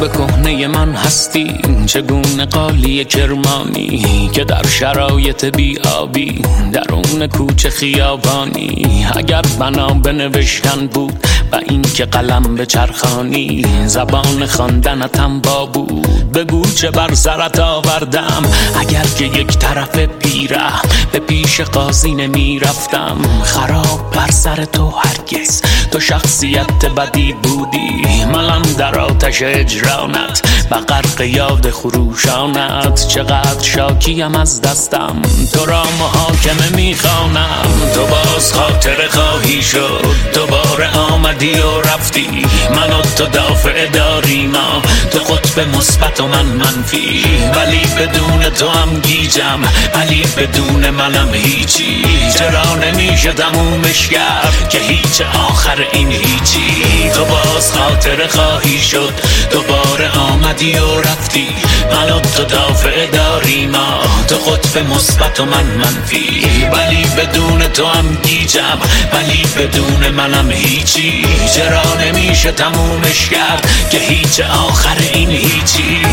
به کهنه من هستی، چگونه قالی کرمانی که در شرایط بیابی درون کوچه خیابانی. اگر بنا به نوشتن بود و این که قلم به چرخانی، زبان خواندنتم با بود بگو چه بر سرت آوردم. اگر که یک طرف پیره به پیش قاضی نمی رفتم، خراب بر سر تو هرگز تو شخصیت بدی بودی. من در آتش اجرانت و غرق یاد خروشانت، چقدر شاکیم از دستم تو را محاکمه میخوانم. تو باز خاطر خواهی شد، دوباره آمدی و رفتی، من و تو دافع داری ما، تو قطب مثبت و من منفی. ولی بدون تو هم گیجم، ولی بدون منم هیچی. چرا نمیشه تمومش کرد که هیچ آخر این هیچی. تو باز خاطر خواهی شد، دوباره آمدی و رفتی، من و تو دافع داری ما، تو قطب مثبت و من منفی. ولی بدون تو هم گیجم، ولی بدون منم هیچی. چرا نمیشه تمومش کرد که هیچ آخر این هیچی.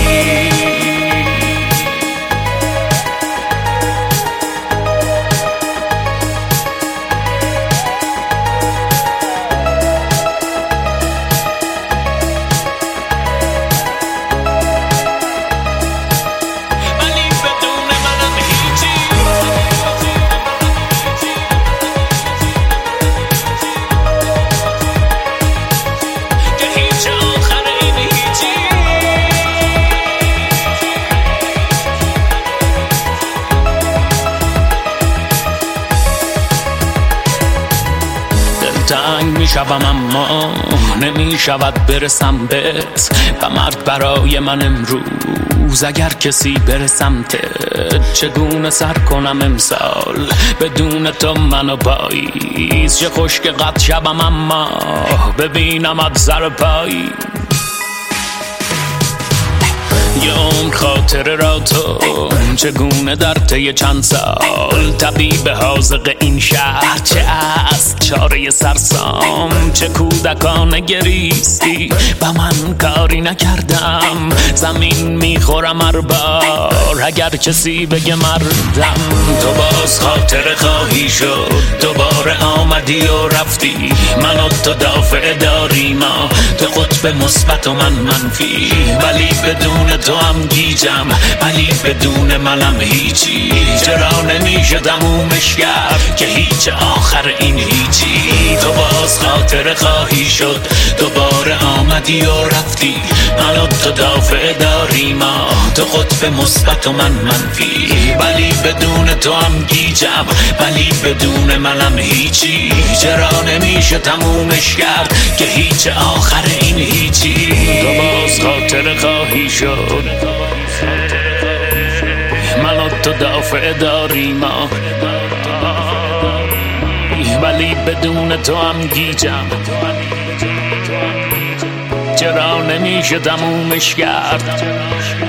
تنگ می شوم اما نمی شود برسم بهت، و مرد برای من امروز اگر کسی بره سمتت. چگونه سر کنم امسال بدون تو منو پاییز، چه خوش که قد شبم اما ببینمت سر پایی. یه عمر خاطره را تو چگونه در طی چند سال، طبیب حاذق این شهر چه است چاره سرسام. چه کودکانه گریستی و من کاری نکردم، زمین میخورم هر بار اگر کسی بگه مردم. تو باز خاطره خواهی شد، دوباره آمدی و رفتی، من و تو دافع داری ما، تو قطب مثبت و من منفی. ولی بدون تو هم گیجم، ولی بدون منم هیچی. چرا نمیشه تمومش کرد که هیچ آخر این هیچی. تو باز خاطره خواهی شد، دوباره آمدی و رفتی، من و تو دافع داری ما، تو قطب مثبت و من منفی. ولی بدون تو هم گیجم، ولی بدون منم هیچی. چرا نمیشه تمومش کرد که هیچ آخر این هیچی. تو باز خاطره خواهی شد، من و تو دافع داری ما، ولی بدون تو هم گیجم. چرا نمیشه تمومش کرد